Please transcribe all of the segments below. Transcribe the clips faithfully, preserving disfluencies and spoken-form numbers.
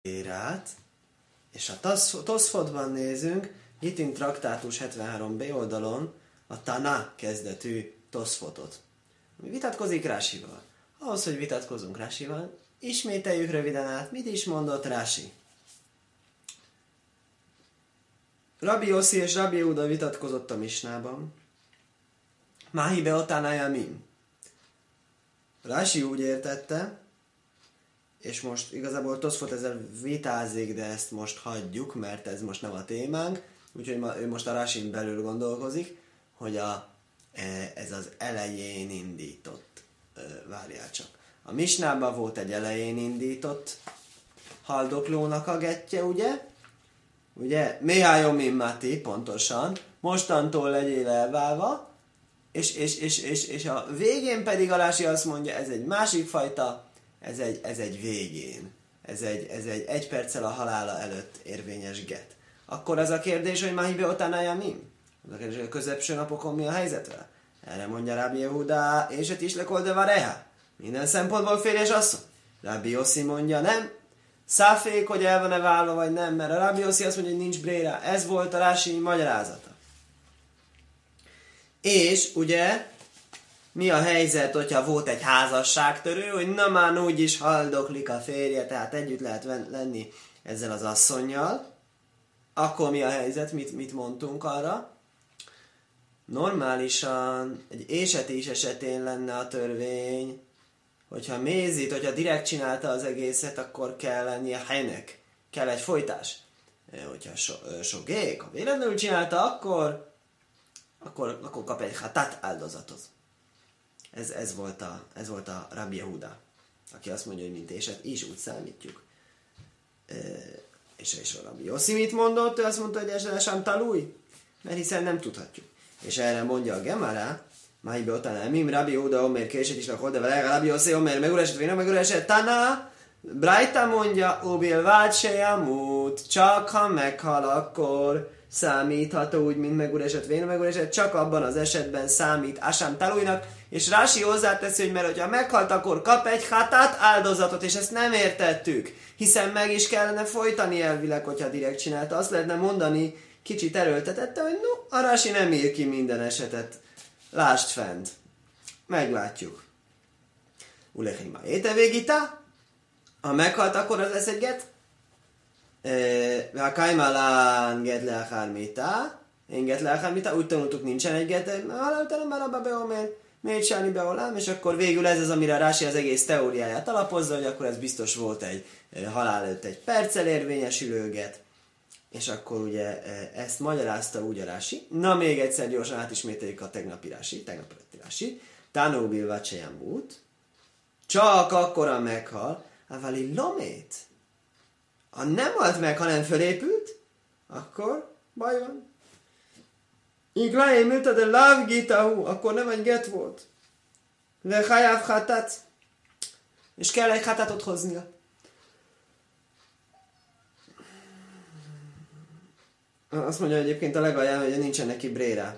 brérát, és a Toszfotban nézünk, Gitin traktátus hetvenhárom bé oldalon a Tana kezdetű Toszfotot, ami vitatkozik Rásival. Ahhoz, hogy vitatkozunk Rásival, ismételjük röviden át, mit is mondott Rási. Rabbi Yossi és Rabbi Yehuda vitatkozott a Misnában. Máhi beotánája min. Rási úgy értette, és most igazából Toszfot ezzel vitázik, de ezt most hagyjuk, mert ez most nem a témánk, úgyhogy ma, ő most a Rásin belül gondolkozik, hogy a, ez az elején indított, várjál csak. A Misnában volt egy elején indított haldoklónak a gettje, ugye? Ugye? Mihályom Mati, pontosan. Mostantól legyél elválva, és, és, és, és, és a végén pedig a Rási azt mondja, ez egy másik fajta, ez egy, ez egy végén. Ez egy, ez egy egy perccel a halála előtt érvényes get. Akkor az a kérdés, hogy Mahi beotánája mi? Az a kérdés, hogy a középső napokon mi a helyzetre? Erre mondja Rabbi Yehuda, és et is lekol de vareha. Minden szempontból férjes asszony. Rabbi Yossi mondja, nem. Száfék, hogy el van-e válva, vagy nem, mert a Rabbi Yossi azt mondja, hogy nincs bréra. Ez volt a Rási magyarázata. És ugye, mi a helyzet, hogyha volt egy házasságtörő, hogy na már úgy is haldoklik a férje, tehát együtt lehet lenni ezzel az asszonnyal. Akkor mi a helyzet, mit, mit mondtunk arra? Normálisan egy ésetés esetén lenne a törvény, hogyha mézit, hogyha direkt csinálta az egészet, akkor kell lennie helynek. Kell egy folytás. Hogyha so, sogék, ha véletlenül csinálta, akkor, akkor, akkor kap egy hatát áldozatot. Ez, ez, volt a, ez volt a Rabbi Yehuda, aki azt mondja, hogy mint éset is úgy számítjuk. E, és, és a Rabbi Yossi mit mondott? Ő azt mondta, hogy esetesen talúj, mert hiszen nem tudhatjuk. És erre mondja a Gemara, Máhi beotánája mim, Rabbi Yehuda, omer késet is lakol, de vele Rabbi Yossi, omer megureset, véna megureset, Tana, Braita mondja, ubil vált se jamut, csak ha meghal, akkor számítható úgy, mint megureset, véna megureset, csak abban az esetben számít Asám talújnak, és Rási hozzáteszi, hogy mert ha meghalt, akkor kap egy hatát áldozatot, és ezt nem értettük, hiszen meg is kellene folytani elvileg, hogyha direkt csinálta. Azt lehetne mondani, kicsit erőltetette, hogy no, a Rási nem ír ki minden esetet. Lásd fent. Meglátjuk. Ulechima éte végita. Ha meghalt, akkor az lesz egy get. Ha kajmalán get le akármita. Én get le akármita. Úgy tanultuk, nincsen egy get. Haláltalan már abba beomer. Miért sáni beolám, és akkor végül ez az, amire Rási az egész teóriáját alapozza, hogy akkor ez biztos volt egy halál előtt egy perccel érvényesülőget, és akkor ugye ezt magyarázta úgy a Rási. Na még egyszer gyorsan átismételjük a tegnapi Rási, tegnap előtti Rási. Tánó bilvát se jambút, csak akkora meghal, avali lomét. Ha nem halt meg, hanem fölépült, akkor baj van. Igláim ülted a láv gitahu, akkor nem egy get volt. Le hajáv hatát. És kell egy hatátot hoznia. Azt mondja egyébként a legalján, hogy nincsen neki bréra.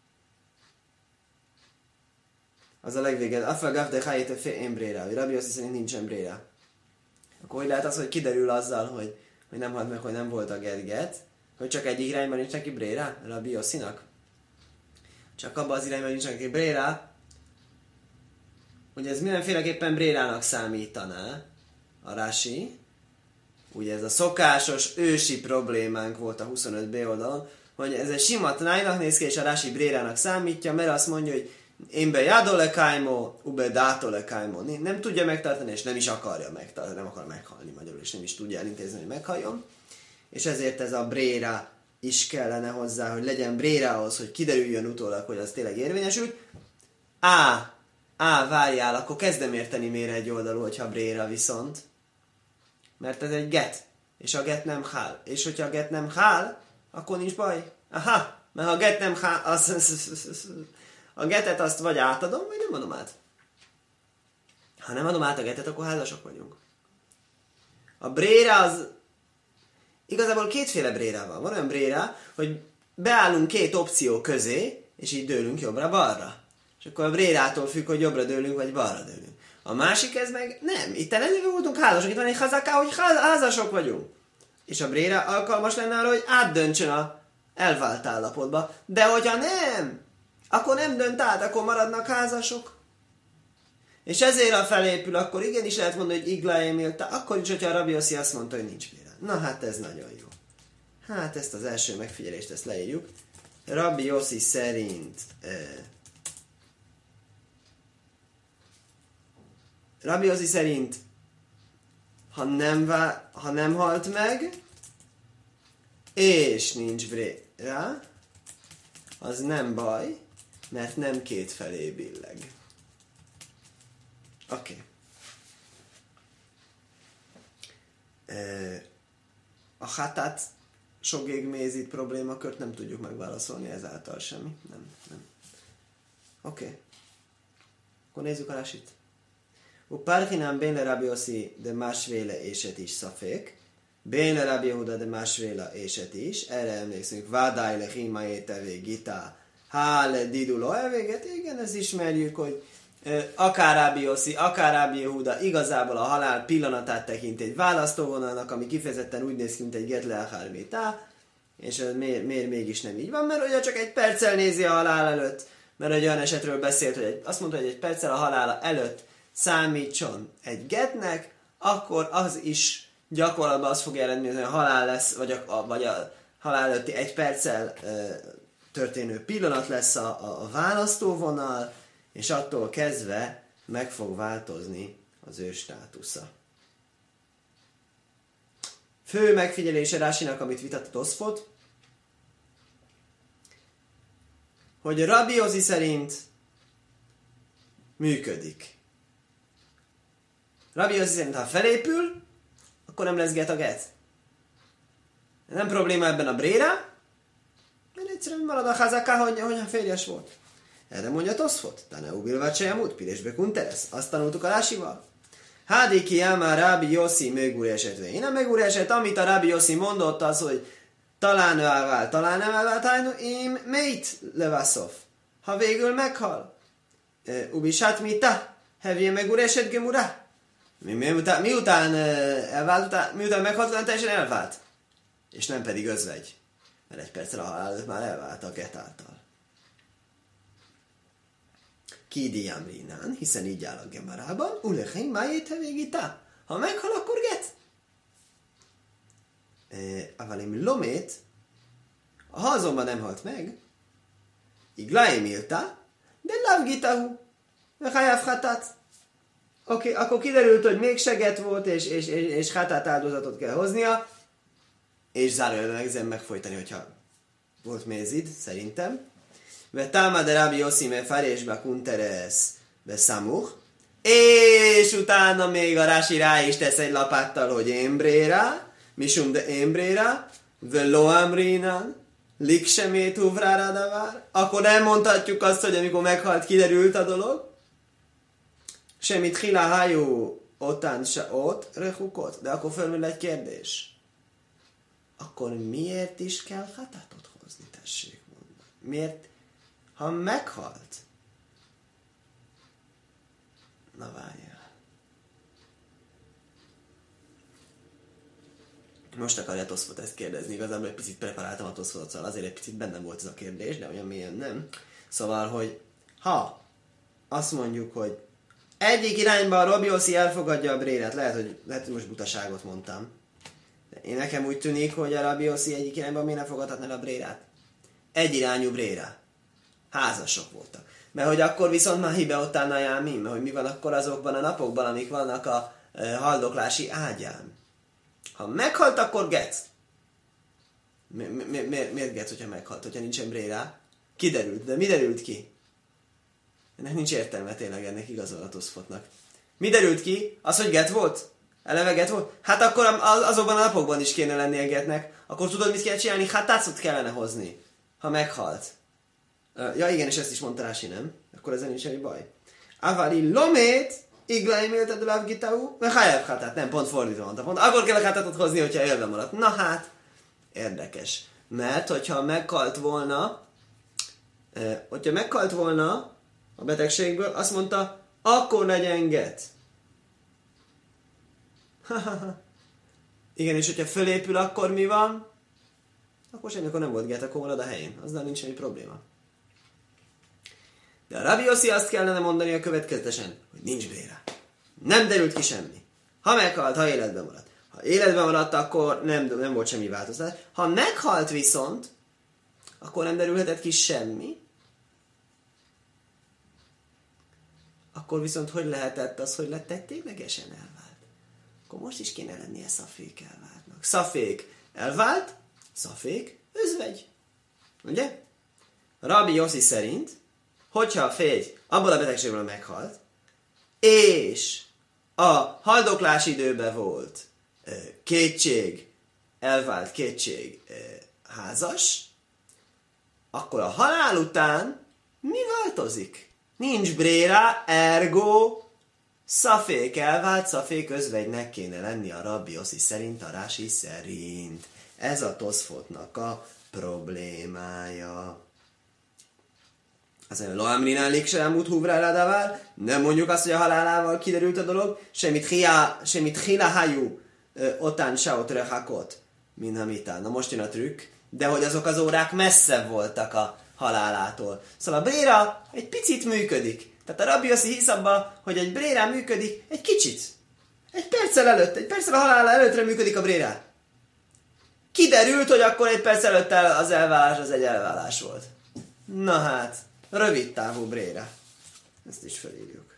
Az a legvége. Afagav de hajéte fe én bréra. Rabbi Yossi szerint nincsen bréra. Akkor hogy lehet az, hogy kiderül azzal, hogy, hogy nem halt meg, hogy nem volt a get-get, hogy csak egy irányban nincs neki bréra? Rabbi Yossinak? Csak abban az irányban nincs neki bréra, hogy ez mindenféleképpen brérának számítaná a Rási. Ugye ez a szokásos ősi problémánk volt a huszonöt bé oldalon, hogy ez egy sima tanájnak néz ki, és a Rási brérának számítja, mert azt mondja, hogy én be jádole kájmó, ube dátole kájmó. Nem tudja megtartani, és nem is akarja megtartani, nem akar meghalni magyarul, és nem is tudja elintézni, hogy meghalljon. És ezért ez a bréra is kellene hozzá, hogy legyen brérához, hogy kiderüljön utólag, hogy az tényleg érvényesült. Á, á, várjál, akkor kezdem érteni miért egy oldalú, hogyha bréra viszont. Mert ez egy get, és a get nem hál. És hogyha a get nem hál, akkor nincs baj. Aha, mert ha a get nem hál, az, az, az, az, az, a getet azt vagy átadom, vagy nem adom át. Ha nem adom át a getet, akkor házasok vagyunk. A bréra az igazából kétféle bréra van. Van olyan bréra, hogy beállunk két opció közé, és így dőlünk jobbra-balra. És akkor a brérától függ, hogy jobbra dőlünk, vagy balra dőlünk. A másik ez meg nem. Itt nem voltunk házasok, itt van egy hazaká, hogy házasok vagyunk. És a bréra alkalmas lenne arra, hogy átdöntsön a elvált állapotba. De hogyha nem, akkor nem dönt át, akkor maradnak házasok. És ezért a felépül, akkor igenis lehet mondani, hogy igláim élta, akkor is, hogyha a Rabbi Yossi azt mondta, hogy nincs bréra. Na hát ez nagyon jó. Hát ezt az első megfigyelést, ezt leírjuk. Rabbi Yossi szerint eh, Rabbi Yossi szerint ha nem, vá, ha nem halt meg, és nincs bréra, az nem baj, mert nem két felé billeg. Oké. Okay. A hatát sogég mézit problémakört nem tudjuk megválaszolni ezáltal semmi. Nem, nem. Oké. Okay. Akkor nézzük a Rasit. Uparchinám bén le Rabbi Yossi de másvéle éset is szafék, bén le Rabbi Yehuda de másvéle éset is, erre emlékszünk, vádáj le hímaé tevé gita, há le diduló elvéget, igen, ezt ismerjük, hogy akár Rabbi Yossi, akár Rabbi Yehuda igazából a halál pillanatát tekint egy választóvonalnak, ami kifejezetten úgy néz ki, mint egy get le akár vétá, és ez miért, miért mégis nem így van, mert ugye csak egy perccel nézi a halál előtt, mert egy olyan esetről beszélt, hogy egy, azt mondta, hogy egy perccel a halála előtt számítson egy getnek, akkor az is gyakorlatban azt fogja jelenteni, hogy a halál lesz, vagy a, vagy a halál előtti egy perccel e, történő pillanat lesz a, a, a választóvonal, és attól kezdve meg fog változni az ő státusza. Fő megfigyelése Rásinak, amit vitatott Toszfot, hogy Rabbi Yossi szerint működik. Rabbi Yossi szerint, ha felépül, akkor nem lesz get a get. Nem probléma ebben a bréra, mert egyszerűen marad a hazaká, hogy, hogy a férjes volt. Erre mondja Toszfot. Tane ubilvát se jamut, piresbe kunteresz. Azt tanultuk a Rásival. Hádiki jámá Rabbi Yossi mögúr esetve. Én a mögúr eset, amit a Rabbi Yossi mondott, az, hogy talán ő elvált, talán nem elvált, hát én melyt levaszov. Ha végül meghal. Ubisát mita, hevje mögúr eset gemura. Mi, miután, miután elvált, után, miután meghalt, után teljesen elvált. És nem pedig özvegy. Mert egy perccel a halál előtt már elvált a get által. Kidi jamrinán, hiszen így áll a Gemarában, ulechein májét hevégita. Ha meghal, akkor get. Avalim lomét, ha azonban nem halt meg, igláim ilta, de lavgitahu, vechajáv hatát. Oké, okay, akkor kiderült, hogy még seget volt, és, és, és, és hatát áldozatot kell hoznia, és zárójelben megzem megfojtani, hogyha volt mézid, szerintem. Ve támad Rabbi Yossi me farésbe kunteres be samuch, és utána még a Rási rá is tesz egy lapáttal, hogy émbréra, misum de émbréra, ve loamrinan, liksemét uvrára davár, akkor nem mondhatjuk azt, hogy amikor meghalt, kiderült a dolog, semmit hila hajú otán se ott, rehukot, de akkor fölmerül egy kérdés. Akkor miért is kell hatátot hozni, tessék mondani? Miért? Ha meghalt, na várjál. Most akarja Toszfot ezt kérdezni, igazából egy picit preparáltam a Toszfotot, szóval azért egy picit bennem volt ez a kérdés, de olyan mélyen nem. Szóval, hogy ha azt mondjuk, hogy egyik irányban a Rabbi Yossi elfogadja a brérát, lehet, hogy, lehet, hogy most butaságot mondtam. De én nekem úgy tűnik, hogy a Rabbi Yossi egyik irányban miért nem fogadhatná el a brérát? Egy irányú bréra. Házasok voltak. Mert hogy akkor viszont már hibe ott állna jámim, mert hogy mi van akkor azokban a napokban, amik vannak a e, haldoklási ágyán. Ha meghalt, akkor getsz. Mi, mi, mi, miért, miért getsz, hogyha meghalt, hogyha nincsen brérá? Kiderült, de mi derült ki? Ennek nincs értelme tényleg, ennek igazol a Toszfotnak. Mi derült ki? Az, hogy get volt? Eleve get volt? Hát akkor az, azokban a napokban is kéne lennie getnek. Akkor tudod, mit kell csinálni? Hát tácot kellene hozni, ha meghalt. Ja igen, és ezt is mondta Rási, nem? Akkor ezen nincs semmi baj. Avari lomét, iglaim élted a lavgitau, mert hájább hátát. Nem, pont fordítva mondta. Pont akkor kell a hátátot hozni, hogyha élve maradt. Na hát, érdekes. Mert, hogyha meghalt volna, eh, hogyha meghalt volna a betegségből, azt mondta, akkor legyen get. Igen, és hogyha fölépül, akkor mi van? Akkor semmi, akkor nem volt get, akkor marad a helyén. Azzal nincs semmi probléma. De a Rabbi Yossi azt kellene mondani a következetesen, hogy nincs bréra. Nem derült ki semmi. Ha meghalt, ha életben maradt. Ha életben maradt, akkor nem, nem volt semmi változás. Ha meghalt viszont, akkor nem derülhetett ki semmi. Akkor viszont hogy lehetett az, hogy lett egy ténylegesen elvált? Akkor most is kéne lennie szafék elváltnak. Szafék elvált, szafék özvegy. Ugye? Rabbi Yossi szerint, hogyha a férj abból a betegségből meghalt, és a haldoklás időben volt kétség, elvált kétség házas, akkor a halál után mi változik? Nincs bréra, ergo szafék elvált, szafék özvegynek kéne lenni a Rabbi Yossi szerint, a Rási szerint. Ez a Toszfotnak a problémája. Azt mondja, lo amrinál légsem út húvrá davár, nem mondjuk azt, hogy a halálával kiderült a dolog, semmit hila hajú otán saot rehakot, mint hamitán. Na most jön a trükk, de hogy azok az órák messze voltak a halálától. Szóval a bréra egy picit működik. Tehát a Rabbi Yossi hisz abba, hogy egy brérá működik egy kicsit. Egy perccel előtt, egy perccel a halál előttre működik a brérá. Kiderült, hogy akkor egy perc előtt az elválás az egy elválás volt. Na hát, rövid távú bréra. Ezt is felírjuk.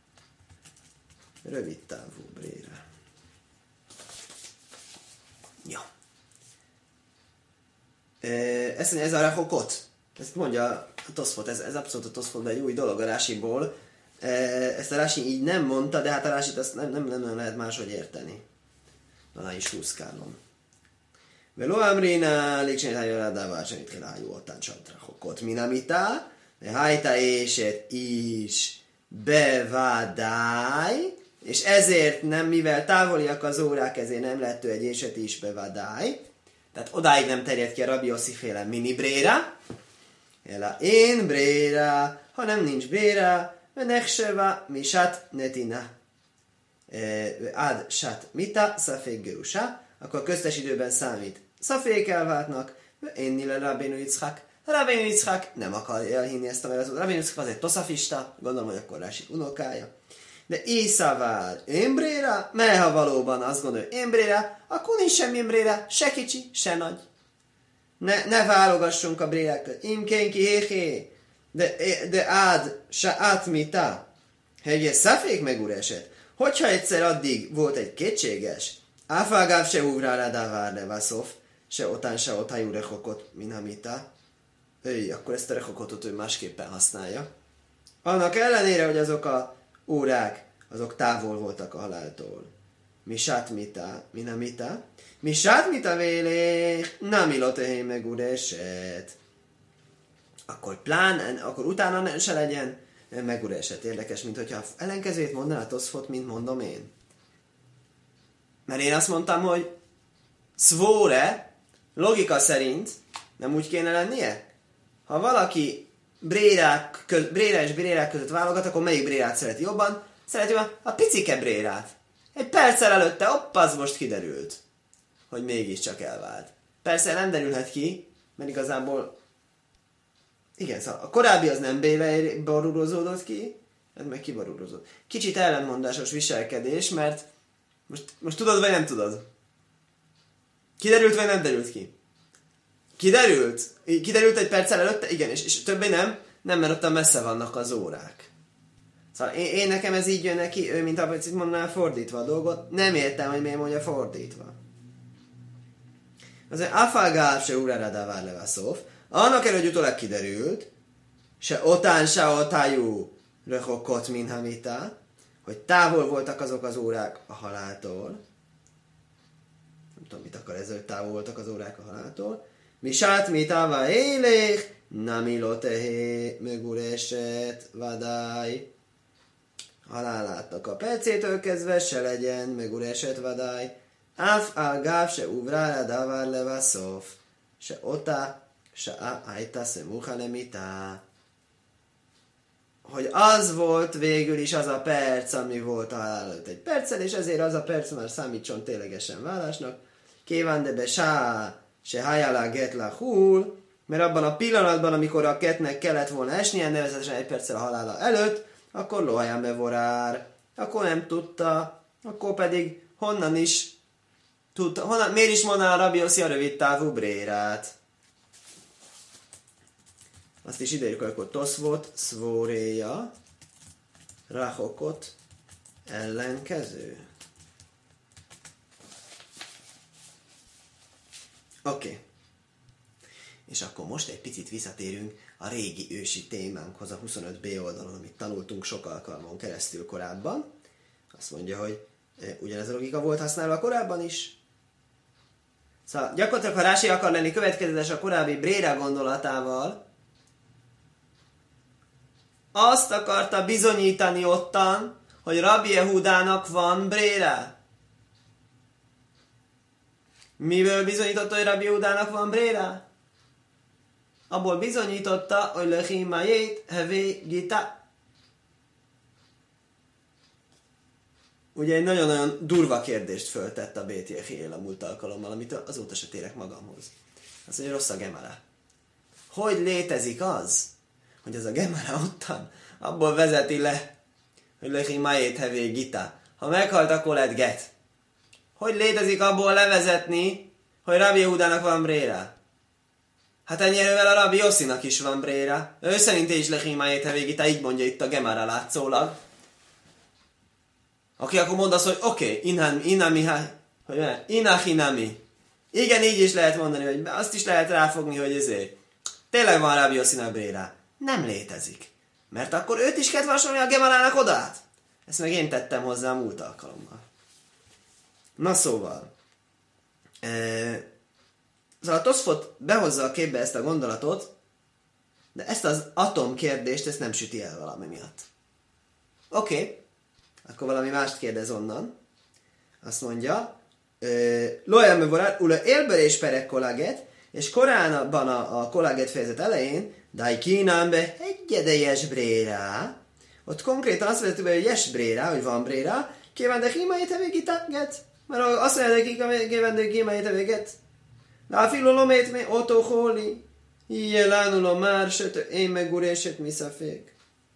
Rövid távú bréra. Ja. Ez, ez a rehokot. Ezt mondja a Toszfot, ez, ez abszolút a Toszfotban egy új dolog a Rásiból. Ezt a Rási így nem mondta, de hát a Rásit azt nem, nem, nem lehet máshogy érteni. Alá is húszkálom. Velo amrina, légsén hájjal adává, sem itt kell hájú otán csantrahokot. Minamita, de hájta éset is bevadály, és ezért nem, mivel távoliak az órák, ezért nem lett ő egy éset is bevadály. Tehát odáig nem terjed ki a Rabbi Yossi féle mini bréra. Ela én bréra, hanem nincs bréra, menechseva misát netina. Ad sát mita, szafék gerusá, akkor köztes időben számít szafék elváltnak, én nile Rabbeinu Yitzchak. Rabbeinu Yitzchak nem akarja elhinni ezt a versetet. Rabbeinu Yitzchak az egy toszafista, gondolom, hogy akkor Rási unokája. De Iszavár émbréra, mert ha valóban azt gondolja émbréra, akkor nincs semmi émbréra, se kicsi, se nagy. Ne, ne válogassunk a brérákat. Imkénki héhé, de, de ád, se átmita. Hegye szafék megureset. Hogyha egyszer addig volt egy kétséges, áfágáv se uvrá rá dávár levászof, se otán se otájú rehokot, minamita. Őj, akkor ezt a rehokotot ő másképpen használja. Annak ellenére, hogy azok a órák, azok távol voltak a haláltól. Mi sátmita, minamita. Mi sátmita vélé, namilotehé megureset. Akkor plán, akkor utána se legyen megureset. Érdekes, mint hogyha ellenkezőjét mondaná a Toszfot, mint mondom én. Mert én azt mondtam, hogy szvóre, logika szerint nem úgy kéne lennie? Ha valaki brérák, köz, bréra és brérák között válogat, akkor melyik brérát szereti jobban? Szereti a picike brérát. Egy perccel előtte, hopp, az most kiderült, hogy mégiscsak elvált. Persze nem derülhet ki, mert igazából igen, szóval a korábbi az nem barúrozódott ki, ez meg kibarúrozott. Kicsit ellentmondásos viselkedés, mert most, most tudod, vagy nem tudod? Kiderült, vagy nem derült ki? Kiderült? Kiderült egy perccel előtte? Igen, és, és többé nem? Nem, mert ott messze vannak az órák. Szóval én, én nekem ez így jön neki, ő mint ahogy itt mondaná fordítva a dolgot, nem értem, hogy miért mondja fordítva. Azért afágál se urára davár levászóf, annak elő, hogy utólag kiderült, se otán, se otájú röhokot minhamita, hogy távol voltak azok az órák a haláltól. Nem tudom, mit akar ezzel, hogy távol voltak az órák a haláltól. Mi sát mi táva élék, namilotehé megureset vadály. Halálátnak a percétől kezdve se legyen megureset vadály. Áf ágáv se uvrára davár levászóf, se otá, se ájta se muhanemita. hogy az volt végül is az a perc, ami volt a halál előtt egy perccel, és ezért az a perc már számítson ténylegesen vállásnak. Kíván de be sá, se hajálá getla húl, mert abban a pillanatban, amikor a ketnek kellett volna esnie, nevezetesen egy perccel a halála előtt, akkor lohaján bevorár, akkor nem tudta, akkor pedig honnan is tudta, honnan, miért is mondaná a Rabbi Yossi a rövid távú brérát? Azt is idejük, akkor Toszvot, szvóréja, rachokot, ellenkező. Oké. Okay. És akkor most egy picit visszatérünk a régi ősi témánkhoz, a huszonöt bé oldalon, amit tanultunk sok alkalmon keresztül korábban. Azt mondja, hogy ugyanez a logika volt használva korábban is. Szóval gyakorlatilag, ha Rási akar lenni következetes a korábbi bréra gondolatával, azt akarta bizonyítani ottan, hogy Rabbi Yehudának van bréra. Miből bizonyította, hogy Rabbi Yehudának van bréra? Abból bizonyította, hogy lechimájét hevé gita. Ugye egy nagyon-nagyon durva kérdést föltett a Bét Jehiel a múlt alkalommal, amit azóta se térek magamhoz. Azt mondja, rossz a gemara. Hogy létezik az, hogy az a gemara ottan abból vezeti le, hogy lechimájét hevé gita. Ha meghalt, akkor lett get. Hogy létezik abból levezetni, hogy Rabbi Yehudának van bréra? Hát ennyire a Rabbi Yossinak is van bréra. Ő szerint is lechimájét hevé gita, így mondja itt a gemara látszólag. Aki akkor mondasz, hogy oké, okay, inami, inami, hogy ne, inahinami. Igen, így is lehet mondani, hogy azt is lehet ráfogni, hogy ezért. Tényleg van Rabbi Yossinak bréra. Nem létezik. Mert akkor őt is kellett vasolni a gemarának odát. Ezt meg én tettem hozzá a múlt alkalommal. Na szóval. E, szóval a Toszfot behozza a képbe ezt a gondolatot, de ezt az atom kérdést, ezt nem süti el valami miatt. Oké. Okay. Akkor valami mást kérdez onnan. Azt mondja, Loja vorát, ula élből és perek kollaget, és koránban a, a kollaget fejezet elején, dai kínám be egyedejes brérá, ott konkrétan azt mondja, hogy jes brérá, hogy van brérá, kíván de hímai tevégitáget, mert azt mondja, hogy kíván de hímai tevéget, de a filolomét mi otoholi, ilyen lánulom már, söt, én meg uréset miszafék.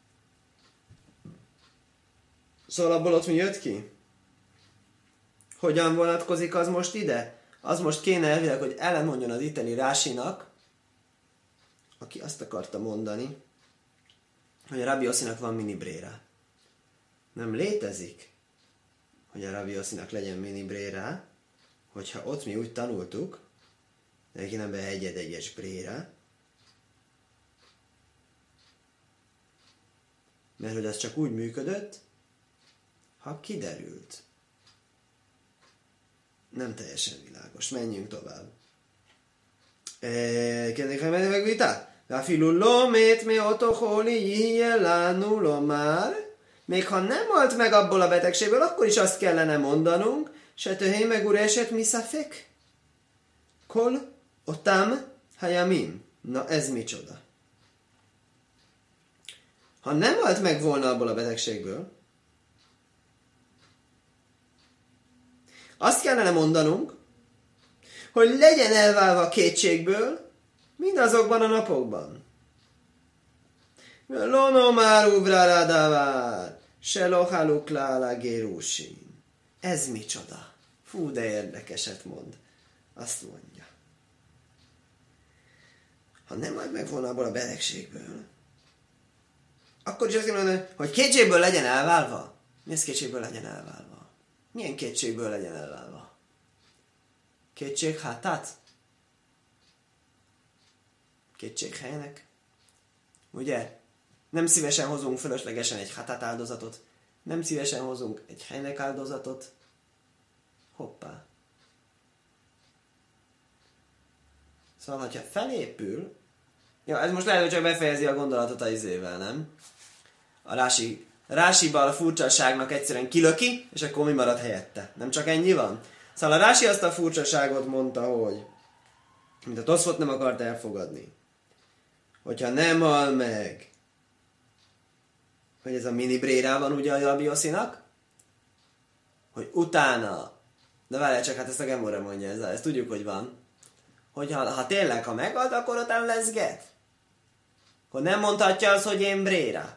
Szóval abból ott mi jött ki? Hogyan vonatkozik az most ide? Az most kéne elvileg, hogy ellenmondjon az itteni Rásinak, aki azt akarta mondani, hogy a Rabbi Yossinak van mini bréra. Nem létezik, hogy a Rabbi Yossinak legyen mini bréra, hogyha ott mi úgy tanultuk, neki nem be egyed-egyes bréra, mert hogy az csak úgy működött, ha kiderült. Nem teljesen világos. Menjünk tovább. Kérdezik, hogy menni meg vita? Váfilul lomét mi otoholi jihjelánul már. Még ha nem halt meg abból a betegségből, akkor is azt kellene mondanunk, se töhé meg ureset miszafek. Kol otam hayamim. Na ez micsoda? Ha nem halt meg volna abból a betegségből, azt kellene mondanunk, hogy legyen elválva kétségből mindazokban a napokban. Lono már uvrálá davár, se lohaluk lála gérusin. Ez micsoda? Fú, de érdekeset mond. Azt mondja. Ha nem majd meg volna abból a betegségből, akkor is azt kell mondani, hogy kétségből legyen elválva. Mi ez kétségből legyen elválva? Milyen kétségből legyen elválva? Kétség hátát? Kétség helynek? Ugye? Nem szívesen hozunk fölöslegesen egy hátát áldozatot. Nem szívesen hozunk egy helynek áldozatot. Hoppá. Szóval, hogyha felépül... Ja, ez most lehet, hogy csak befejezi a gondolatot az izével, nem? A Rási... Rásiban a furcsaságnak egyszerűen kilöki, és akkor mi marad helyette? Nem csak ennyi van? Szóval a Rási azt a furcsaságot mondta, hogy mint a Toszfot nem akart elfogadni. Hogyha nem hal meg hogy ez a mini brérá van ugye a Rabbi Yossinak, hogy utána, de várjál csak, hát ezt a Gemora mondja, ezt, ezt tudjuk, hogy van, hogy ha, ha tényleg, ha meghalt, akkor utána lesz get. Akkor nem mondhatja az, hogy én brérá.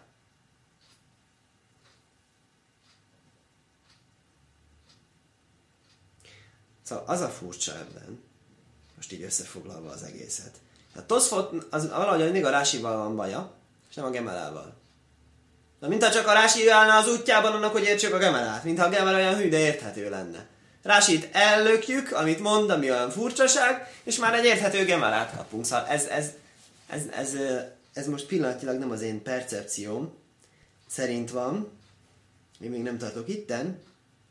Szóval az a furcsa ebben, most így összefoglalva az egészet. A Toszfot, az valahogy mindig a Rásival van baja, és nem a Gemelával. Na, mintha csak a Rási állna az útjában annak, hogy értsük a Gemelát. Mintha a Gemel olyan hű, de érthető lenne. Rásit ellökjük, amit mond, ami olyan furcsaság, és már egy érthető Gemelát kapunk. Szóval ez, ez, ez, ez, ez most pillanatilag nem az én percepcióm szerint van. Én még nem tartok itten.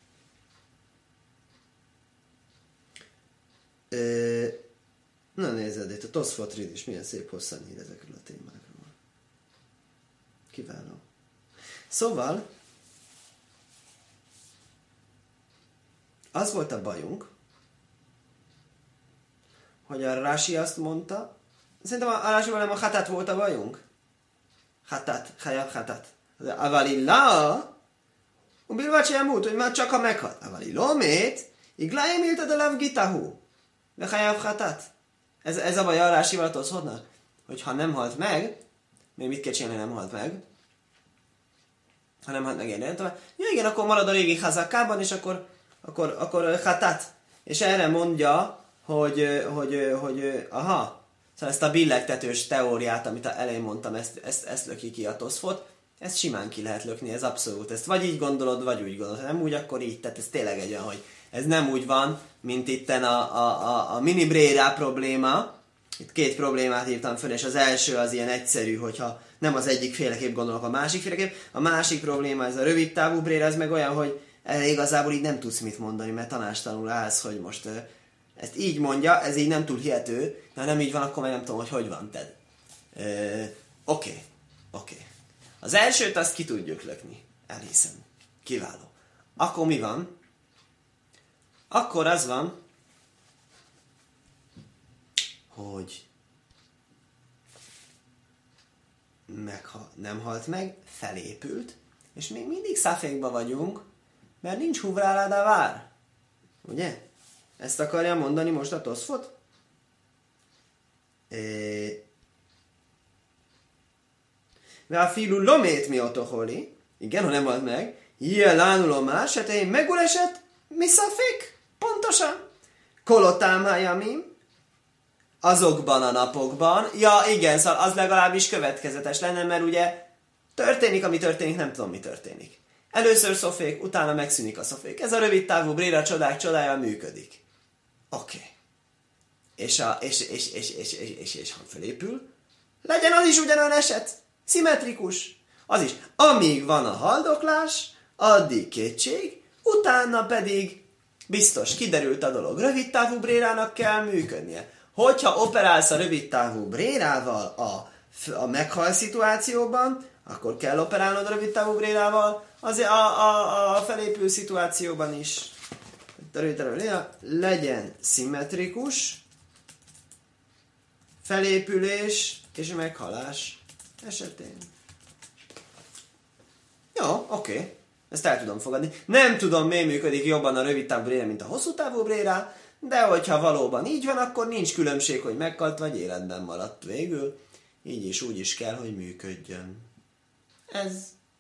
Ö, na nézed, itt a Toszfot Rid is milyen szép hosszan ír ezekről a témákról. Kiváló. Szóval, az volt a bajunk, hogy a Rási azt mondta, szerintem a Rásival nem a hatát volt a bajunk. Hatát, hajav hatát. Avalilla, un bilvacsi elmúlt, hogy már csak a meghalt. Avalilomét, igláim iltad a lav gitahu. De hajav hatát. Ez, ez a baj a Rásival a Toszfotnak, hogy ha nem halt meg, még mit kell csinálni, nem halt meg, ha nem halt meg én. Ja igen, akkor marad a régi hazakában, és akkor, akkor, akkor hatát. És erre mondja, hogy, hogy, hogy aha, szóval ezt a billegtetős teóriát, amit elején mondtam, ezt, ezt, ezt löki ki a Toszfot, ezt simán ki lehet lökni, ez abszolút. Ezt vagy így gondolod, vagy úgy gondolod. Ha nem úgy, akkor így. Tehát ez tényleg egy olyan, hogy ez nem úgy van, mint itten a, a, a, a mini brérá probléma. Itt két problémát írtam föl, és az első az ilyen egyszerű, hogyha nem az egyik féleképp gondolok, a másik féleképp. A másik probléma, ez a rövid távú bréra, ez meg olyan, hogy igazából így nem tudsz mit mondani, mert tanástalanul állsz, hogy most ezt így mondja, ez így nem túl hihető, de ha nem így van, akkor meg nem tudom, hogy hogy van, Ted. Oké, oké. Okay. Az elsőt azt ki tudjuk lökni. Elhiszem. Kiváló. Akkor mi van? Akkor az van, hogy megha- nem halt meg, felépült, és még mindig szafékba vagyunk, mert nincs huvráláda vár. Ugye? Ezt akarja mondani most a Toszfot? De a filu lomét mi otoholi, igen, ha nem halt meg, ilyen lánulom más, hát én megulesett, mi szafék? Pontosan. Kolotámájamim, azokban a napokban, ja igen, szóval az legalábbis következetes lenne, mert ugye történik, ami történik, nem tudom, mi történik. Először szofék, utána megszűnik a szofék. Ez a rövid távú bréra csodák csodája működik. Oké. Okay. És, a, és, és, és, és, és, és, és ha felépül, legyen az is ugyanolyan eset. Szimmetrikus. Az is. Amíg van a haldoklás, addig kétség, utána pedig biztos, kiderült a dolog. Rövid távú brérának kell működnie. Hogyha operálsz a rövid távú brérával a, a meghal szituációban, akkor kell operálnod a rövid távú brérával az a, a, a felépül szituációban is. Legyen szimmetrikus felépülés és meghalás esetén. Jó, oké. Okay. Ezt el tudom fogadni. Nem tudom, miért működik jobban a rövid távú bréra, mint a hosszú távú bréra, de hogyha valóban így van, akkor nincs különbség, hogy meghalt vagy életben maradt végül. Így is úgy is kell, hogy működjön. Ez,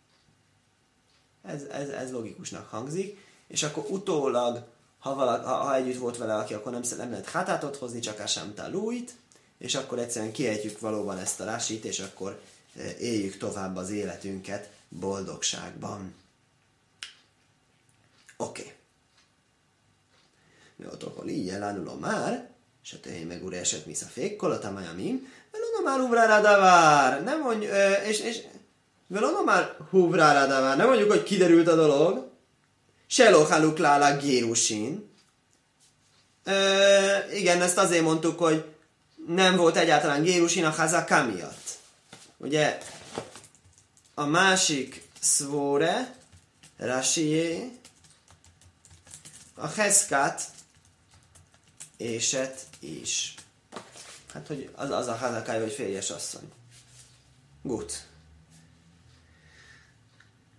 ez, ez, ez logikusnak hangzik, és akkor utólag, ha, valaki, ha, ha együtt volt vele, aki, akkor nem, nem lehet hátátot hozni, csak Asámtá Lújt, és akkor egyszerűen kiejtjük valóban ezt a rásit, és akkor éljük tovább az életünket boldogságban. Oké. Okay. Jó, akkor így elánulom már, és a töhény meg úr eset misza fék, kolotamájamim, velona már huvrára davár, nem mondj, és, és velona már huvrára davár, nem mondjuk, hogy kiderült a dolog, selochaluk lála gérusin. Igen, ezt azért mondtuk, hogy nem volt egyáltalán gérusin a hazaká miatt. Ugye, a másik szvóre, Rashié, a Heszkát éset is. Hát, hogy az, az a hazakája, vagy férjes asszony. Gut.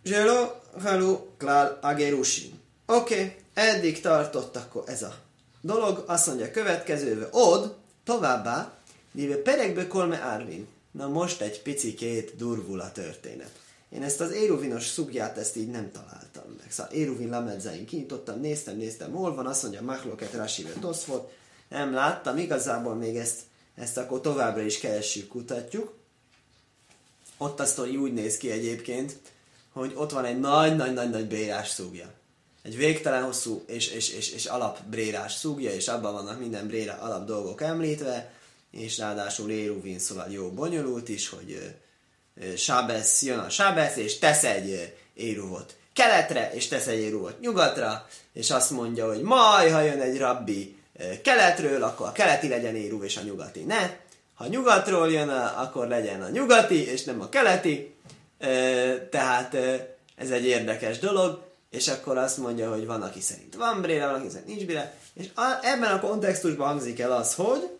Zselo, halu, klál, agerusin. Oké, okay, eddig tartott akkor ez a dolog. Azt mondja következőve, od, továbbá, Dive perekbe kolme árvin. Na most egy picikét durvul a történet. Én ezt az éruvinos szugját, ezt így nem találtam meg. Szóval éruvin lamedzein kinyitottam, néztem, néztem, hol van, azt mondja, Machloket Rashive Toszfot. Nem láttam, igazából még ezt, ezt akkor továbbra is keressük, kutatjuk. Ott a sztori úgy néz ki egyébként, hogy ott van egy nagy-nagy-nagy-nagy brérás szúgja. Egy végtelen hosszú és, és, és, és alap brérás szúgja, és abban vannak minden bréra alap dolgok említve, és ráadásul éruvin szóval jó bonyolult is, hogy Sábesz, jön a Sábesz, és tesz egy éruvot keletre, és tesz egy éruvot nyugatra, és azt mondja, hogy majd, ha jön egy rabbi keletről, akkor a keleti legyen éruv, és a nyugati ne. Ha nyugatról jön, akkor legyen a nyugati, és nem a keleti. Tehát ez egy érdekes dolog, és akkor azt mondja, hogy van, aki szerint van bréra, van, aki szerint nincs bréra, és ebben a kontextusban hangzik el az, hogy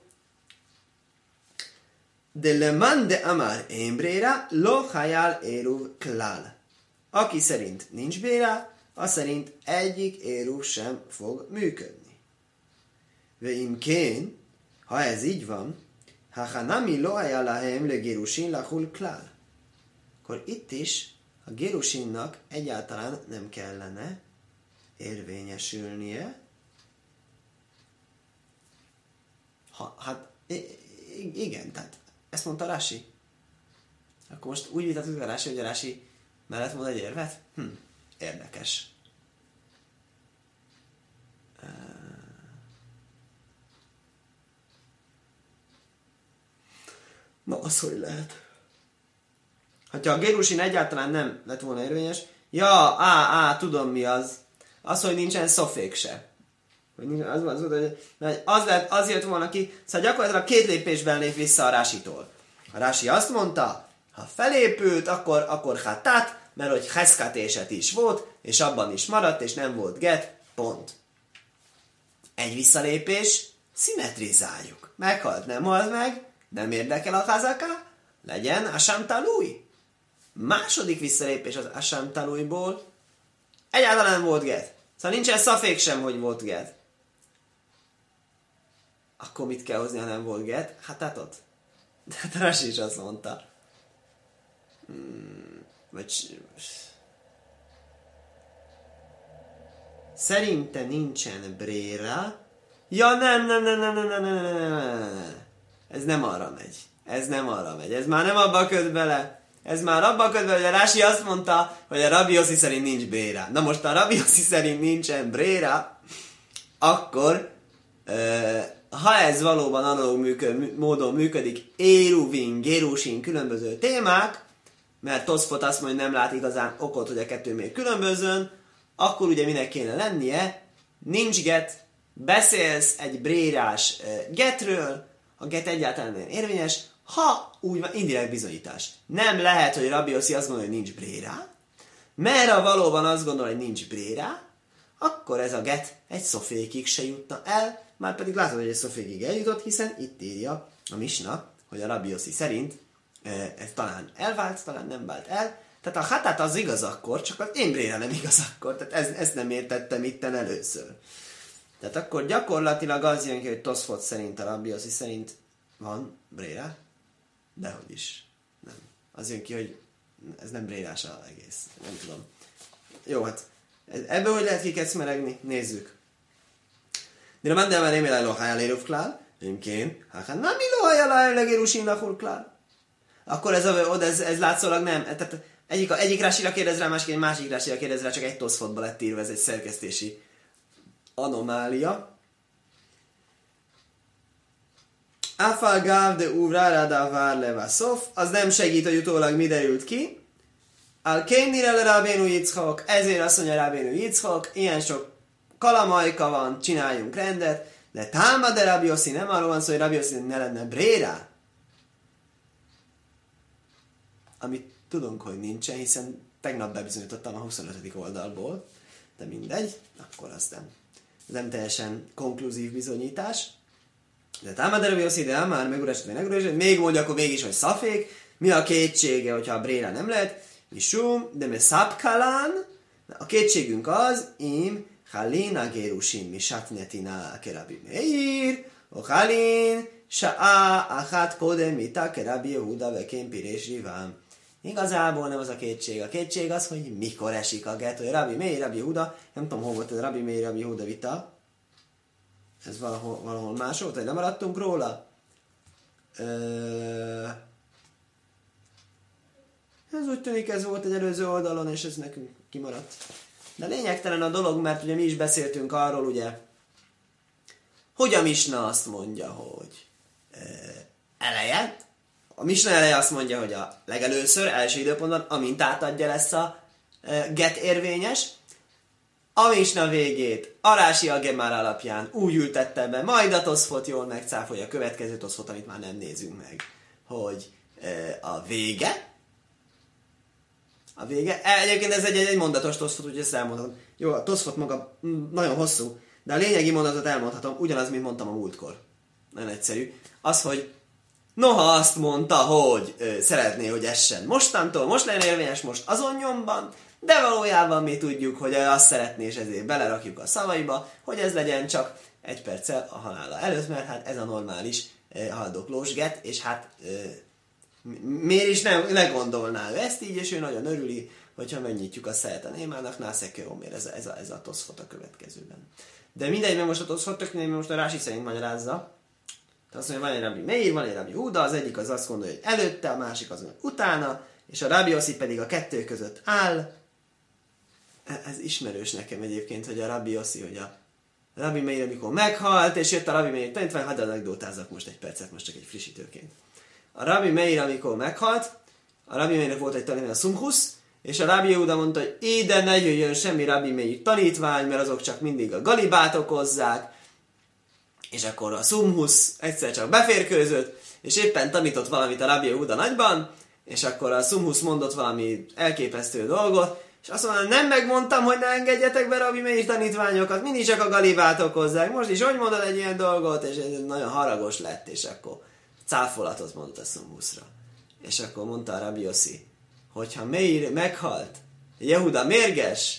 de le man de amar én bréra, lo hajál éruv klál. Aki szerint nincs bréra, az szerint egyik éruv sem fog működni. Ve imkén, ha ez így van, ha hanami lo hajál lahem le gerusin lachul klál. Akkor itt is a gerusinnak egyáltalán nem kellene érvényesülnie. Ha, hát igen, tehát ezt mondta Rási. Akkor most úgy vitatjuk a Rási, hogy a Rási mellett mond egy érvet? Hm, érdekes. Na, az hogy lehet? Ha a gerusin egyáltalán nem lett volna érvényes, ja, á, á, tudom mi az. Az, hogy nincsen szofék se. Az, az, az, az, lett, az jött volna ki, szóval gyakorlatilag két lépésben lép vissza a Rásitól. A Rási azt mondta, ha felépült, akkor, akkor hatát, mert hogy heszkatéset is volt, és abban is maradt, és nem volt get, pont. Egy visszalépés, szimmetrizáljuk. Meghalt, nem halt meg, nem érdekel a hazaká, legyen Asam Talui. Második visszalépés az Asam Taluiból, egyáltalán nem volt get. Szóval nincsen szafék sem, hogy volt get. Akkor mit kell hozni, ha nem volt get? Hát tehát ott. De hát Rasi is azt mondta. Hmm, vagy... Szerinte nincsen bréra. Ja, nem, nem, nem, nem, nem, nem, nem, nem, nem. Ez nem arra megy. Ez nem arra megy. Ez már nem abba köt bele. Ez már abba köt bele, hogy a Rási azt mondta, hogy a Rabbi Yossi szerint nincs bréra. Na most a Rabbi Yossi szerint nincsen bréra, akkor euh, ha ez valóban analóg működ, módon működik, éruvin, gerusin, különböző témák, mert Toszfot azt mondja, hogy nem lát igazán okot, hogy a kettő még különbözön, akkor ugye minek kéne lennie, nincs get, beszélsz egy brérás getről, a get egyáltalán nem érvényes, ha úgy van, indirekt bizonyítás. Nem lehet, hogy Rabbi Yossi azt gondolja, hogy nincs brérá, mert ha valóban azt gondol, hogy nincs brérá, akkor ez a get egy szofékig se jutna el, már pedig látod, hogy egy szofékig eljutott, hiszen itt írja a Misna, hogy a Rabbi Yossi szerint ez talán elvált, talán nem vált el. Tehát a hatát az igaz akkor, csak az én bréra nem igaz akkor. Tehát ez, ezt nem értettem itten először. Tehát akkor gyakorlatilag az jön ki, hogy Toszfot szerint, a Rabbi Yossi szerint van bréra, dehogy is. Nem. Az jön ki, hogy ez nem brérás az egész. Nem tudom. Jó, hát ebből hogy lehet kikecmeregni? Nézzük. De nem de már nem jelent lohajjal érőv klál, imkén, hát nem mi lohajjal ellegérusin lachul klál. Akkor ez, a, ez, ez látszólag nem. Tehát egyik, egyik rásira kérdez rá, másik egy másik rásira kérdez rá, csak egy toszfotba lett írva, ez egy szerkesztési anomália. Afal gáv de uvrára da vár leva szof, az nem segít, hogy utólag mi derült ki. Al kémnire le Rabénu Yitzchok, ezért azt mondja Rabénu Yitzchok, ilyen sok kalamajka van, csináljunk rendet, de támad de Rabbi Yossi, nem arról van szó, hogy Rabbi Yossi ne lenne bréra. Amit tudunk, hogy nincsen, hiszen tegnap bebizonyítottam a huszonötödik oldalból, de mindegy, akkor az nem. Ez nem teljesen konkluzív bizonyítás. De támad de Rabbi Yossi, de már megurásít, vagy megurásít, még mondja akkor mégis, hogy szafék, mi a kétsége, hogyha a bréra nem lehet, Misum, de me szabkalán, a kétségünk az, im halin a gérusin, mi satnetina kerabi meir, o halin, sa'a achat kodem mita kerabi Yehuda vekén pirés rivám. Igazából nem az a kétség. A kétség az, hogy mikor esik a get, hogy Rabbi Meir, Rabbi Yehuda, nem tudom, hol volt ez Rabbi Meir, Rabbi Yehuda vita. Ez valahol, valahol más volt, hogy nem maradtunk róla? Ö... Ez úgy tűnik, ez volt egy előző oldalon, és ez nekünk kimaradt. De lényegtelen a dolog, mert ugye mi is beszéltünk arról, ugye, hogy a Misna azt mondja, hogy ö, eleje. A Misna eleje azt mondja, hogy a legelőször, első időpontban, amint átadja lesz a ö, get érvényes. A Misna végét a Rási a Gemár alapján úgy ültette be, majd a Toszfot jól megcáfolja, a következő Toszfot, amit már nem nézünk meg, hogy ö, a vége. A vége. Egyébként ez egy, egy mondatos Toszfot, úgyhogy ezt elmondhatom. Jó, a Toszfot maga nagyon hosszú, de a lényegi mondatot elmondhatom, ugyanaz, mint mondtam a múltkor. Nagyon egyszerű. Az, hogy noha azt mondta, hogy ö, szeretné, hogy essen mostantól, most legyen érvényes, most azon nyomban, de valójában mi tudjuk, hogy azt szeretné, és ezért belerakjuk a szavaiba, hogy ez legyen csak egy perccel a halála előtt, mert hát ez a normális ö, haldoklós get, és hát ö, miért is nem legondolná ő ezt így, és ő nagyon örüli, hogyha megnyitjuk a szelet a némának, nászeke omér, ez a, ez a, ez a Toszfot a következőben. De mindegy, mert most a Toszfot, tök mindegy, most a Rási szerint magyarázza. Tehát azt mondja, van egy Rabbi Meir, van egy Rabbi Yehuda, az egyik az azt gondolja, hogy előtte, a másik az, hogy utána, és a Rabbi Yossi pedig a kettő között áll. Ez ismerős nekem egyébként, hogy a Rabbi Yossi, hogy a Rabbi Meir, amikor meghalt, és jött a Rabbi Meir tanítvány, hadd anekdótázzak most egy percet, most csak egy frissítőként. A Rabbi Meir, amikor meghalt, a Rabbi Meirnek volt egy tanítvány, a Szumhusz, és a Rabbi Yehuda mondta, hogy ide ne jöjjön semmi Rabbi Meir tanítvány, mert azok csak mindig a galibát okozzák, és akkor a Szumhusz egyszer csak beférkőzött, és éppen tanított valamit a Rabbi Yehuda nagyban, és akkor a Szumhusz mondott valami elképesztő dolgot, és azt mondta, nem megmondtam, hogy ne engedjetek be Rabbi Meir tanítványokat, mindig csak a galibát okozzák, most is hogy mondod egy ilyen dolgot, és ez nagyon haragos lett, és akkor cáfolatot mondott a Szumhuszra. És akkor mondta a Rabbi Yossi, hogyha Meir meghalt, Yehuda mérges,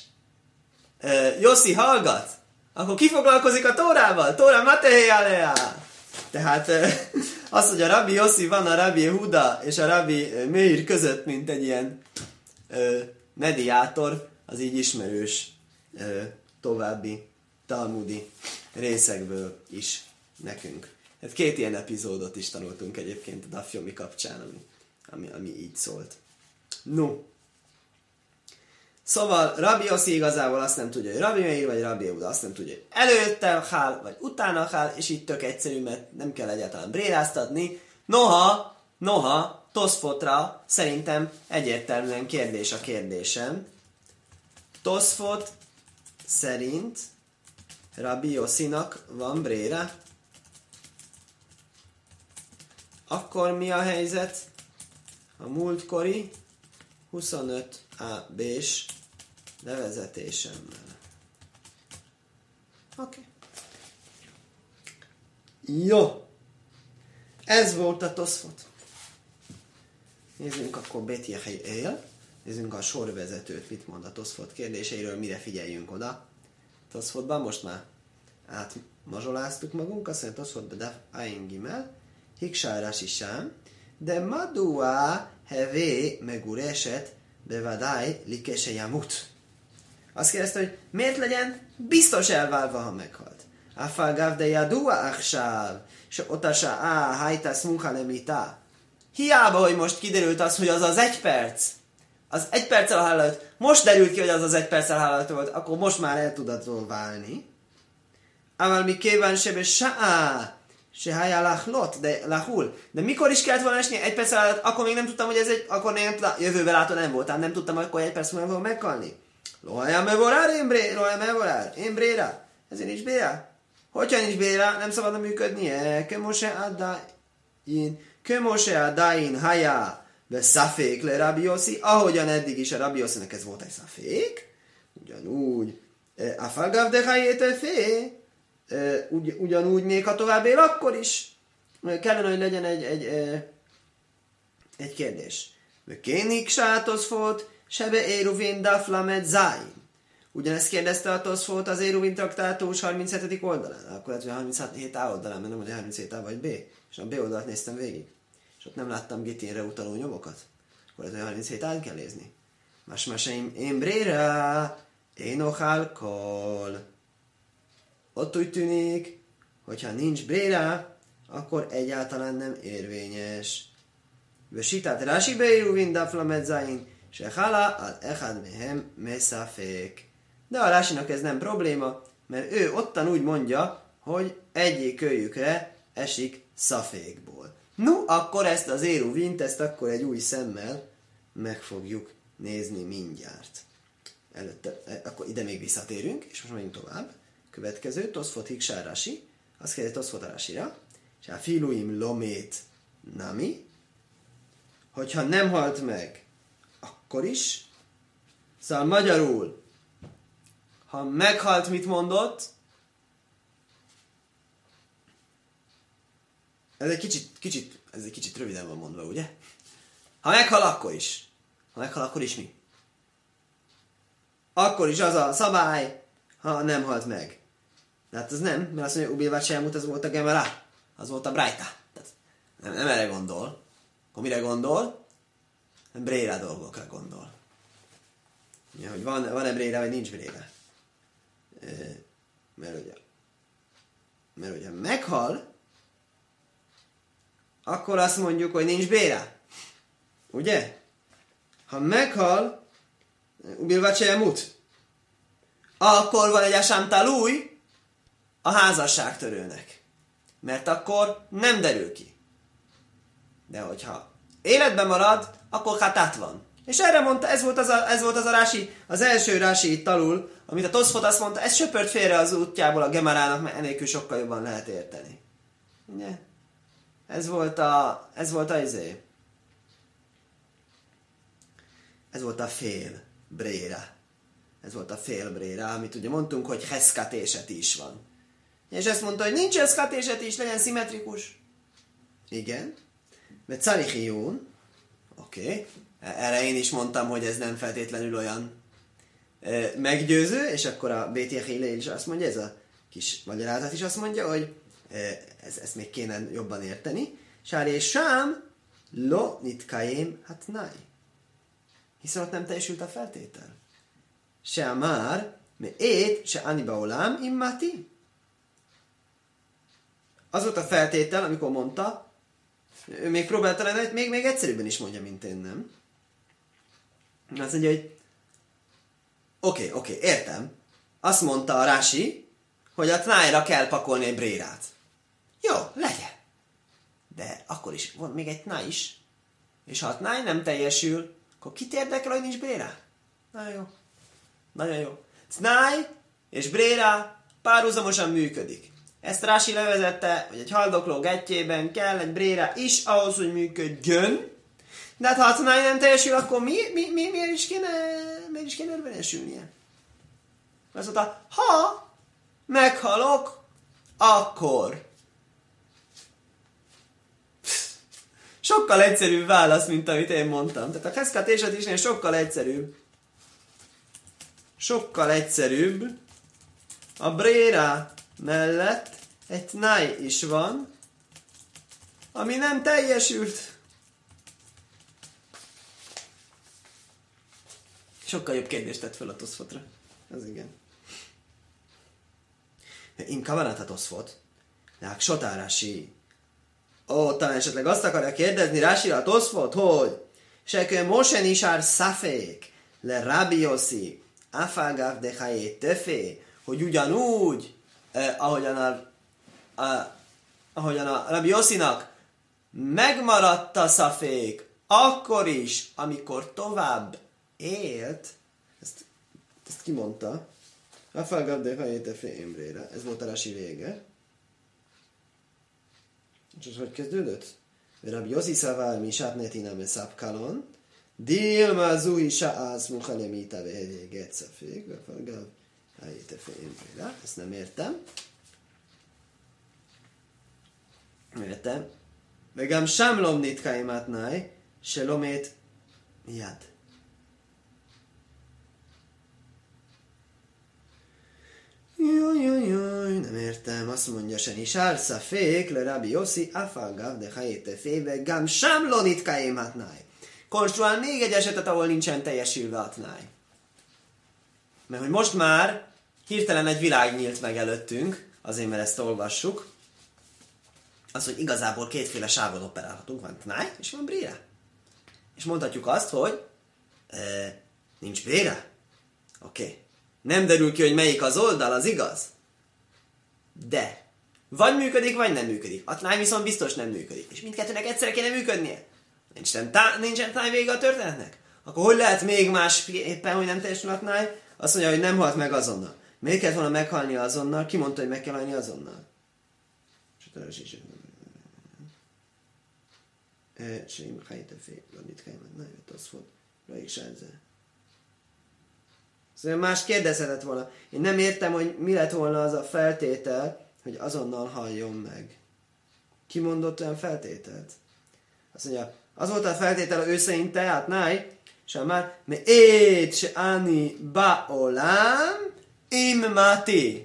Yossi hallgat, akkor ki foglalkozik a Tórával? Tóra Matehé Alea! Tehát az, hogy a Rabbi Yossi van a Rabbi Yehuda és a Rabbi Meir között, mint egy ilyen ö, mediátor, az így ismerős ö, további talmudi részekből is nekünk. Hát két ilyen epizódot is tanultunk egyébként a Daf Yomi kapcsán, ami, ami, ami így szólt. No. Szóval Rabbi Yossi igazából azt nem tudja, hogy Rabbi Meir vagy Rabbi Yehuda, azt nem tudja, hogy előtte hál, vagy utána hál, és így tök egyszerű, mert nem kell egyáltalán bréráztatni. Noha, noha, Toszfotra szerintem egyértelműen kérdés a kérdésem. Toszfot szerint Rabbi Yossinak van bréra? Akkor mi a helyzet a múltkori huszonöt á bé-s levezetésemmel? Oké. Okay. Jó. Ez volt a Toszfot. Nézzünk akkor Bet Yehiel. Nézzünk a sorvezetőt, mit mond a Toszfot kérdéseiről, mire figyeljünk oda. Toszfotban most már átmazsoláztuk magunk, azt mondja Toszfotban Daf Ayin Gimel, Hiksárás isám, de madua hevé megureset bevadály likese jamut. Azt kérdezte, hogy miért legyen biztos elválva, ha meghalt. Afalgav de jadua achsáv, se otasa á hajtasz munkanemita. Hiába, hogy most kiderült az, hogy az az egy perc, az egy perccel a halállat, most derült ki, hogy az az egy perccel a halállat volt, akkor most már el tudatról válni. Ával mi kíván sebe saá, se hájá lachlott, de lachul. De mikor is kellett volna esni? Egy perccel alatt, akkor még nem tudtam, hogy ez egy, akkor nem tudtam, jövővel látó nem voltam, nem tudtam, akkor egy perc múlva fogom meghalni. Lohajá mevorár, én bré, lohajá mevorár, én bréra. Ezért nincs béra. Hogyha nincs béra, nem szabadna működnie. Kömose adáin, kömose adáin hájá, be szafék le Rabbi Yossi, ahogyan eddig is a Rabbi Yossinek ez volt egy szafék, ugyanúgy, afalgav de hájéte fé, Ugy, ugyanúgy még ha tovább él, akkor is kellene, hogy legyen egy, egy, egy kérdés. Kénik sátosz volt, Sebe Éruvin Daflamed Zain. Ugyanezt kérdezte a Toszfot az Éruvin traktátus harminchetedik oldalán. Akkor lehet, hogy a harminchét A oldalán, mert nem, hogy a harminchét A vagy B. És a B oldalt néztem végig. És ott nem láttam Gitinre utaló nyomokat. Akkor lehet, hogy a harminchét A-n kell nézni. Masmaseim Émbrére, Énochálkol. Ott úgy tűnik, hogyha nincs bréra, akkor egyáltalán nem érvényes. Vösitát Rási Beiruvin Daflamed Zain, se hala al echad mehem meszafék. De a Rásinak ez nem probléma, mert ő ottan úgy mondja, hogy egyik kölyükre esik szafékból. No, akkor ezt az Éruvint, ezt akkor egy új szemmel meg fogjuk nézni mindjárt. Előtte, akkor ide még visszatérünk, és most megyünk tovább. Következő, Toszfot Hiksár Rási, azt kérdezi Toszfot Rásira, és a filuim lomét nami, hogyha nem halt meg, akkor is. Szóval magyarul, ha meghalt, mit mondott? Ez egy kicsit, kicsit, ez egy kicsit röviden van mondva, ugye? Ha meghal, akkor is. Ha meghal, akkor is mi? Akkor is az a szabály, ha nem halt meg. De hát az nem, mert azt mondja, Ubilvát Selmut, az volt a Gemara. Az volt a Brájta. Nem, nem erre gondol. Akkor mire gondol? Bréra dolgokra gondol. Ja, hogy van, van-e bréra, vagy nincs bréra. E, mert ugye, mert ugye meghal, akkor azt mondjuk, hogy nincs bréra. Ugye? Ha meghal, Ubilvát Selmut, akkor van egy asámtalúj a házasságtörőnek. Mert akkor nem derül ki. De hogyha életben marad, akkor hatát van. És erre mondta, ez volt az a, ez volt az a rási, az első rási itt alul, amit a Toszfot azt mondta, ez söpört félre az útjából a Gemarának, mert enélkül sokkal jobban lehet érteni. Ugye? Ez volt a, ez volt a izé. Ez volt a fél bréra. Ez volt a fél bréra, amit ugye mondtunk, hogy heszkatéset is van. És ezt mondta, hogy nincs heszkatéset is, legyen szimmetrikus. Igen. Mert Carichiún, oké, okay. Erre én is mondtam, hogy ez nem feltétlenül olyan e, meggyőző, és akkor a bé té Hélé is azt mondja, ez a kis magyarázat is azt mondja, hogy e, ez, ezt még kéne jobban érteni. Sári és Sám, lo nitkaim hatnai. Hiszen ott nem teljesült a feltétel. Se amár, me ét, se aniba olám, immati. Az volt a feltétel, amikor mondta, ő még próbálta lenni, hogy még, még egyszerűbben is mondja, mint én, nem? Azt mondja, hogy oké, okay, oké, okay, értem. Azt mondta a Rási, hogy a tnájra kell pakolni egy brérát. Jó, legyen. De akkor is van még egy tnáj is. És ha a tnáj nem teljesül, akkor kit érdekel, hogy nincs brérá? Nagyon jó. Nagyon jó. Tnáj és brérá párhuzamosan működik. Ezt Rási levezette, hogy egy haldokló gettyében kell egy bréra is ahhoz, hogy működjön. De hát ha a tnáj nem teljesül, akkor mi, mi, mi, miért is kéne, miért is kéne érvényesülnie? Azt mondta, ha meghalok, akkor. Sokkal egyszerűbb válasz, mint amit én mondtam. Tehát a heszkatésed is sokkal egyszerűbb. Sokkal egyszerűbb. A bréra mellett egy tnáj is van, ami nem teljesült. Sokkal jobb kérdést tett fel a Toszfotra. Az igen. Im kavanát a Toszfot, de hát sotárási. Ó, talán esetleg azt akarja kérdezni Rásira a Toszfot, hogy se mosen isár szafék le Rabbi Yossi afágáv de hajé töfé, hogy ugyanúgy Eh, ahogyan a, a, ahogyan a Rabbi Yossinak megmaradt a szafék, akkor is, amikor tovább élt, ezt, ezt kimondta, Afágav de hajéte fémbrére, ez volt a Rási vége. És az hogy kezdődött? Rabbi Yossi szavár mi sátnetina be szapkalon, Dilma zui sa'az muchalemita vehevéget szafék, Afágav ezt nem értem. Értem. Megám sem lomnit kaimatnai, se lomét jad. Jaj, jaj, jaj, nem értem. Azt mondja Seni Sársa fék, le Rabbi Yossi, afagav de hajéte féve, gám sem lonitkáim hatnáj. Konstruál még egy esetet, ahol nincsen teljesülve a tnáj. Mert hogy most már hirtelen egy világ nyílt meg előttünk, azért mert ezt olvassuk, az, hogy igazából kétféle sávon operálhatunk, van tnáj és van bréra. És mondhatjuk azt, hogy e, nincs bréra. Oké. Okay. Nem derül ki, hogy melyik az oldal, az igaz. De vagy működik, vagy nem működik. A tnáj viszont biztos nem működik. És mindkettőnek egyszerre kéne működnie. Nincsen, tá- nincsen tnáj vége a történetnek. Akkor hogy lehet még más éppen, hogy nem teljesül a tnáj? Azt mondja, hogy nem halt meg azonnal. Miért kellett volna meghalni azonnal? Ki mondta, hogy meg kell halni azonnal? Sém, hajte fél, mit kell menni, nagyon az volt. Raik sánze. Szóval más kérdezhetett volna. Én nem értem, hogy mi lett volna az a feltétel, hogy azonnal halljon meg. Ki mondott olyan feltételt? Azt mondja, az volt a feltétel ő szerint tehát náj, és már me ét se ani ba olam im mati.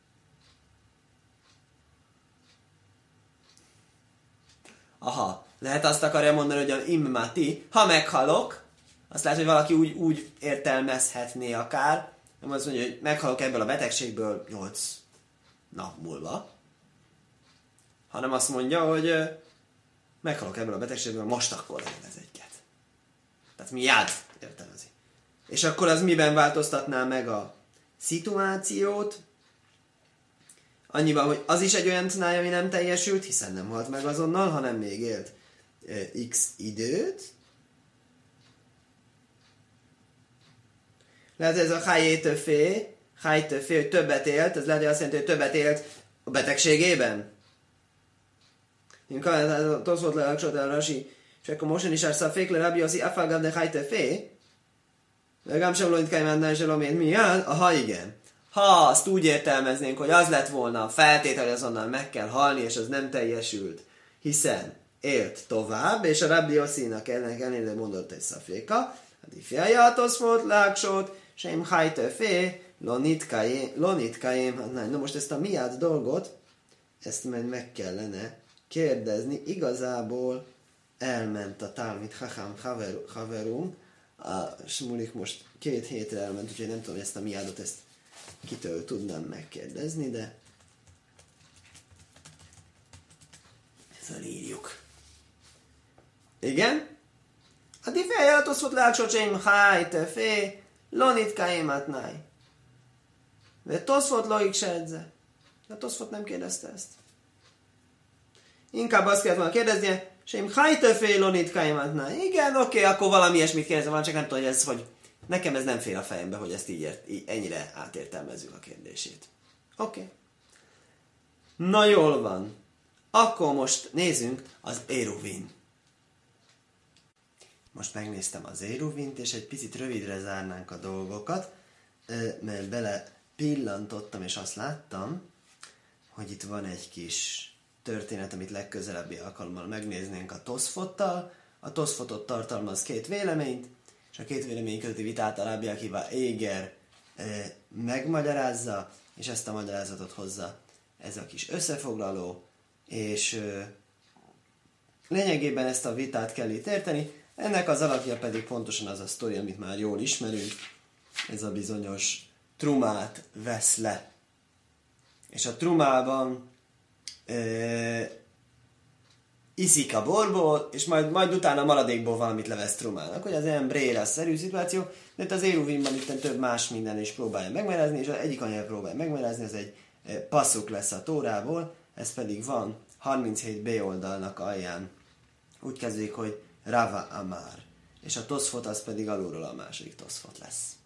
Aha, lehet azt akarja mondani, hogy a im mati, ha meghalok, azt lehet, hogy valaki úgy, úgy értelmezhetné akár, nem azt mondja, hogy meghalok ebből a betegségből nyolc nap múlva, hanem azt mondja, hogy meghalok ebből a betegségből most akkor legyen ez egyet. Tehát miád értelmezi. És akkor az miben változtatná meg a szituációt? Annyiban, hogy az is egy olyan tnáj, ami nem teljesült, hiszen nem halt meg azonnal, hanem még élt e, x időt. Lehet, hogy ez a hájétöfé, hájtöfé, hogy többet élt, ez lehet, hogy azt jelenti, hogy többet élt a betegségében. Én kalentál, az volt le a csodál rasi, és akkor mosen is árszal fékle Rabbi Yossi, afagav de hájtöfé, legám sem lóint kájmánnál és elomét mi áll? Aha, igen. Ha azt úgy értelmeznénk, hogy az lett volna a feltétel, hogy azonnal meg kell halni, és az nem teljesült, hiszen élt tovább, és a Rabbi Yossinak ennek ellenére mondott egy szaféka, a difjája a toszfot láksot, sem hájtöfé, lonitkájém, na most ezt a miád dolgot, ezt majd meg kellene kérdezni. Igazából elment a Talmid Chacham haverunk, a Smulik most két hétre elment, úgyhogy nem tudom, hogy ezt a miádot ezt kitől tudnám megkérdezni, de ezzel írjuk. Igen? A difjája a toszfot láksot, sem hájtöfé, lonitkájém atnáj. De toszfot logik se edze. De toszfot nem kérdezte ezt. Inkább azt kellett volna kérdeznie, sem hájtöfé lonitkájém atnáj. Igen, oké, okay, akkor valami ilyesmit kérdezem, van, csak nem tudom, hogy ez, hogy nekem ez nem fél a fejembe, hogy ezt így, ért, így ennyire átértelmezzük a kérdését. Oké. Okay. Na jól van. Akkor most nézzünk az Éruvin. Most megnéztem az Éruvint, és egy picit rövidre zárnánk a dolgokat, mert bele pillantottam, és azt láttam, hogy itt van egy kis történet, amit legközelebbi alkalommal megnéznénk a Toszfottal. A Toszfotot tartalmaz két véleményt, és a két vélemény közötti vitát a Rabbi Akiva Éger e, megmagyarázza, és ezt a magyarázatot hozza ez a kis összefoglaló, és e, lényegében ezt a vitát kell itt érteni. Ennek az alapja pedig pontosan az a sztori, amit már jól ismerünk, ez a bizonyos trumát vesz le. És a trumában e, iszik a borból, és majd, majd utána a maradékból valamit levesz trumának, hogy az ilyen bréra-szerű szituáció, de itt az Éruvinban itt több más minden is próbálja megmagyarázni, és az egyik anyag próbálja megmagyarázni, ez egy e, passzuk lesz a Tórából, ez pedig van harminchét bé oldalnak alján. Úgy kezdődik, hogy Rava Amár. És a Toszfot az pedig alulról a második Toszfot lesz.